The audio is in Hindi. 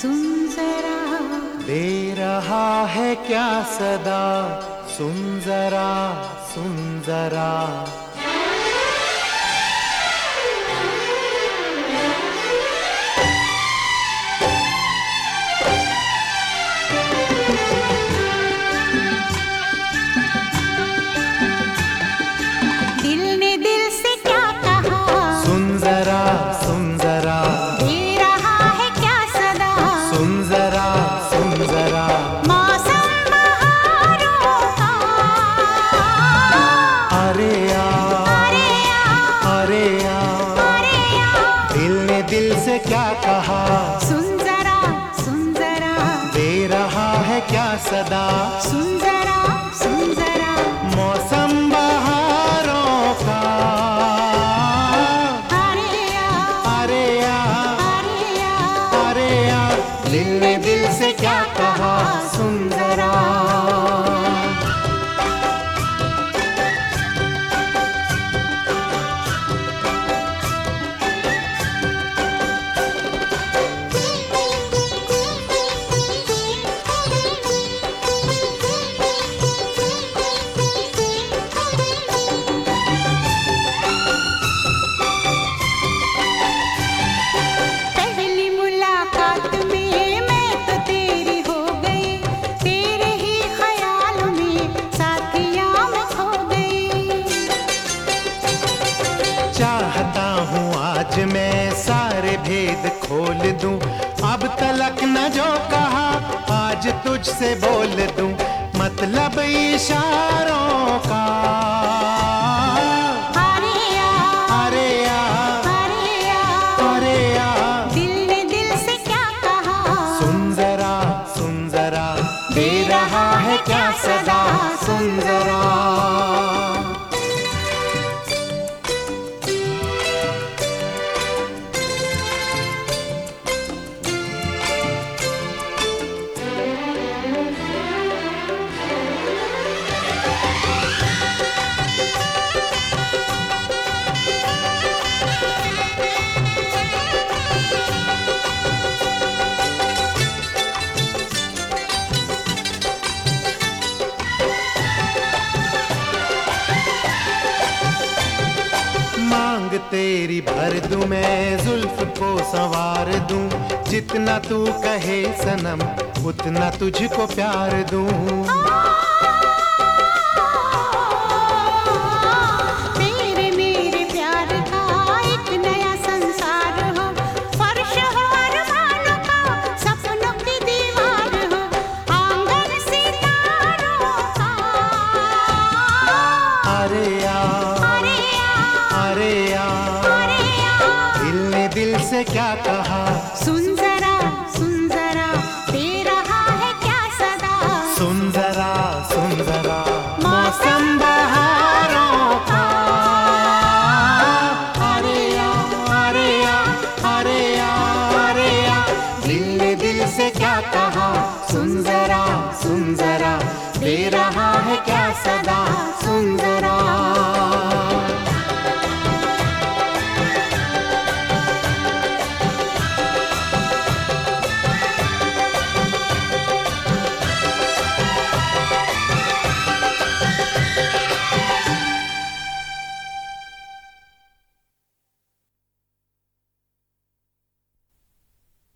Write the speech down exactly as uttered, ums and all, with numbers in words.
सुन जरा, दे रहा है क्या सदा, सुन जरा सुन जरा। दिल ने दिल से क्या कहा, सुन जरा सुन जरा। दे रहा है क्या सदा, सुन जरा सुन जरा। मौसम बहारों का, अरे आ अरे आ, अरे आ, अरे आ। दिल ने दिल से क्या कहा, सुन जरा सुन जरा, दे रहा है क्या सदा, सुन जरा सुन जरा। मौसम बहारों का। अरे आ, अरे आ अरे आ, अरे आ, दिल ने दिल से क्या कहा, सुन जरा। पहली मुलाकात में मैं तो तेरी हो गई, तेरे ही ख्याल में साथिया मैं खो गई। चाहता हूँ आज मैं सारे भेद खोल दूं, अब तलक न जो कहा आज तुझसे बोल दूं, मतलब इशारों का। अरे आ, अरे आ अरे आ, अरे आ, दिल ने दिल से क्या कहा, सुन जरा सुन जरा। दे रहा है क्या सदा, सुन जरा। मांग तेरी भर दूं मैं, जुल्फ को संवार दूं, जितना तू कहे सनम उतना तुझको प्यार दूं। तेरे मेरे प्यार का एक नया संसार हो, फर्श हो अरमानों का, सपनों की दीवार हो, आंगन सितारों का। अरे आ अरे आ, अरे आ, अरे आ, दिल ने दिल से क्या कहा,